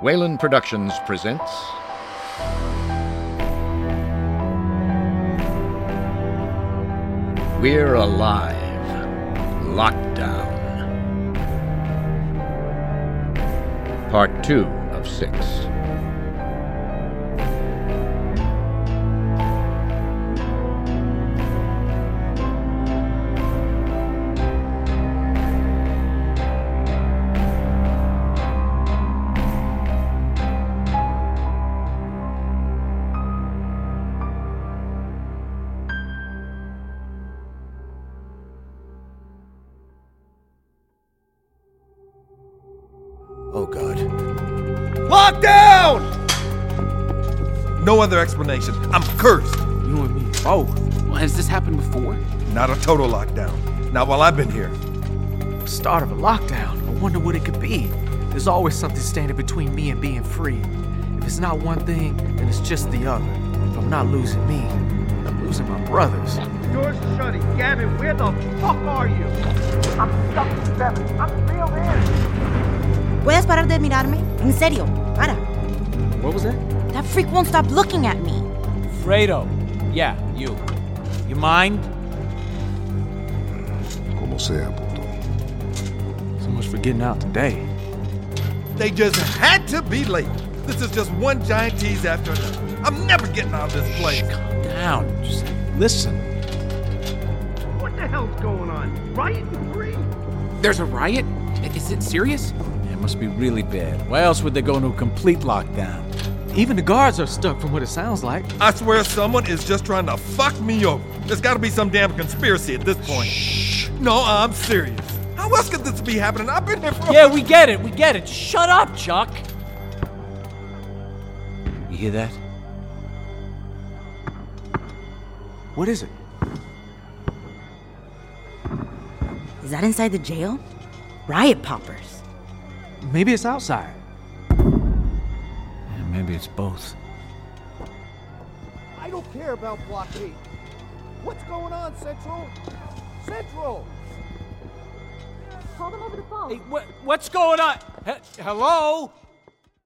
Wayland Productions presents We're Alive, Lockdown. Part 2 of 6. Oh, God. Lockdown! No other explanation. I'm cursed. You and me both. Well, has this happened before? Not a total lockdown. Not while I've been here. Start of a lockdown. I wonder what it could be. There's always something standing between me and being free. If it's not one thing, then it's just the other. If I'm not losing me, I'm losing my brothers. Doors shutting. Gavin, where the fuck are you? I'm stuck in 7. I'm real in. ¿Puedes parar de mirarme? En serio, para. What was that? That freak won't stop looking at me. Fredo. Yeah, you. You mind? Como sea, puto. So much for getting out today. They just had to be late. This is just one giant tease after another. I'm never getting out of this place. Calm down. Just listen. What the hell's going on? Riot and free? There's a riot? Is it serious? It must be really bad. Why else would they go into a complete lockdown? Even the guards are stuck from what it sounds like. I swear someone is just trying to fuck me over. There's gotta be some damn conspiracy at this point. Shh. No, I'm serious. How else could this be happening? I've been here for... Yeah, we get it. Shut up, Chuck. You hear that? What is it? Is that inside the jail? Riot poppers. Maybe it's outside. Yeah, maybe it's both. I don't care about blockade. What's going on, Central? Central! Call them over the phone. Hey, what's going on? Hello?